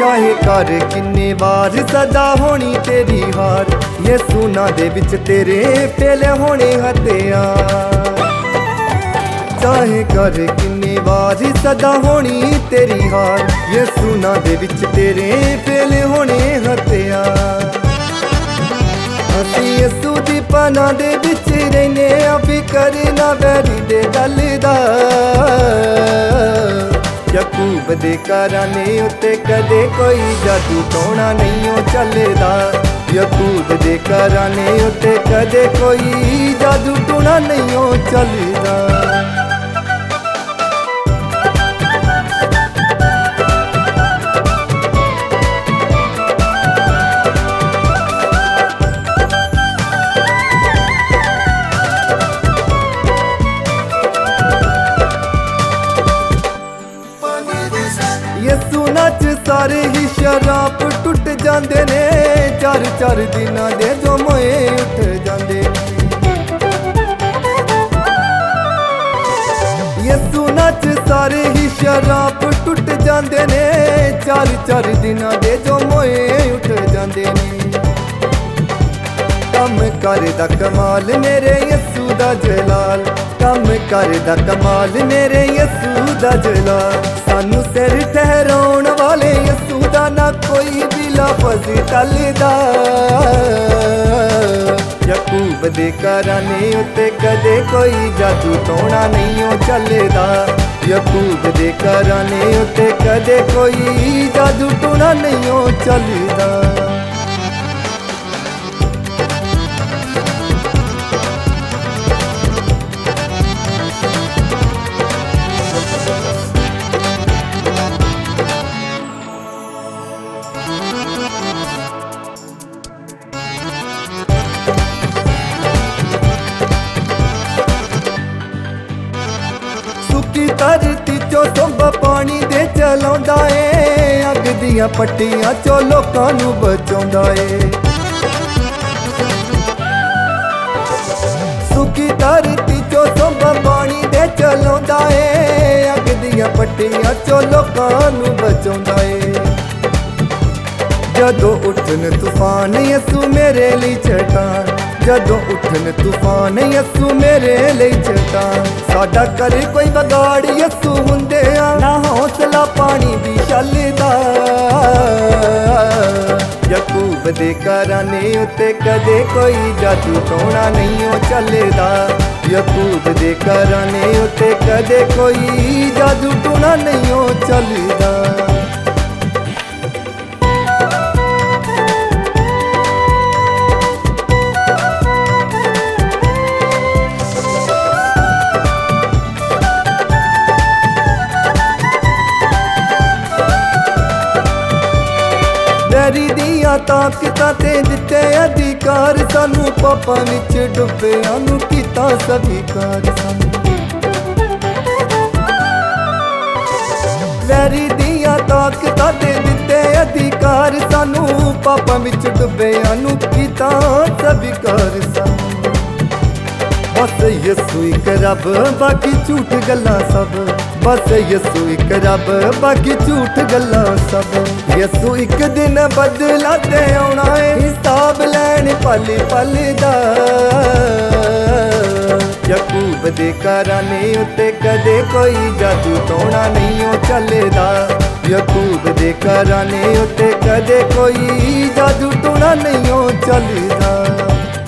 चाहे कर किन्ने वार सदा होनी तेरी हार, यसू ना दे विच तेरे फेल होने हथियार। चाहे कर किन्ने वार सदा होनी तेरी हार, यसू ना दे विच तेरे फेल होने हथियार। असी यसू दी पनाह दे विच रहने फिकर ना बैरी दे गल दा। याकूब दे घराने उत्ते कदे कोई जादू टोना नहीं चलदा। याकूब दे घराने उत्ते कदे कोई जादू टोना नहीं चलदा। यसू नच सारे ही शराब टुट जांदे ने, चार चार दिनां दे जो मोए उठ जांदे। यसू नच सारे ही शराब टुट जांदे ने, चार चार दिनां दे जो मोए उठ जांदे ने। कम करदा कमाल मेरे यसू दा जलाल, कम करदा कमाल मेरे यसू दा जलाल। सानू सिर ठहराउण वाले यसू दा ना कोई भी लफ्ज़ टलदा। याकूब दे घराने उत्ते कदे कोई जादू टोना नहीं चलदा। याकूब दे घराने उत्ते कदे कोई जादू टोना नहीं चलदा। धरती चो सुंब पानी दे चलाउंदा ए, अग दियां पट्टियां चो लोकां नू बचाउंदा ए। सुकी धरती चो सुंब पानी दे चलाउंदा ए, अग दियां पट्टियां चो लोकां नू बचाउंदा ए। जदों उठन तूफान यसू मेरे लिए चट्टान, जदों उठन तूफान यसू मेरे लिए चट्टान। साडा कर कोई बगाड़ यसू हुंदे ना हौसला पानी दी छलदा। याकूब दे घराने उत्ते कदे कोई जादू टोना नहीं चलदा। याकूब दे घराने उत्ते कदे कोई जादू टोना नहीं चलदा। वैरी दियां ताकतां ते दिते अधिकार, सानू पापां विच डुब्बियां नू कीता स्वीकार। वैरी दियां ताकतां ते दिते अधिकार, सानू पापां विच डुब्बियां नू कीता स्वीकार। बस यसू इक रब बाकी झूठ गल्लां सब, बस यसू इक रब बाकी झूठ गल्लां सब। यसू इक दिन बदला ते आउणा है, हिसाब लैण पल पल दा। याकूब दे घराने उत्ते कदे कोई जादू टोना नहीं चलदा। याकूब दे घराने उत्ते कदे कोई जादू टोना नहीं चलदा।